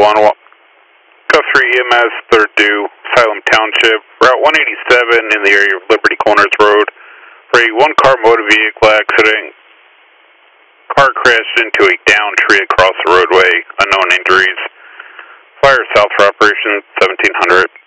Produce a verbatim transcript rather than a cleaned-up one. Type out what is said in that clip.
one, Guthrie E M S, third due, Salem Township, Route one eighty-seven in the area of Liberty Corners Road, for a one-car motor vehicle accident. Car crashed into a downed tree across the roadway. Unknown injuries. Fire south for operation seventeen hundred.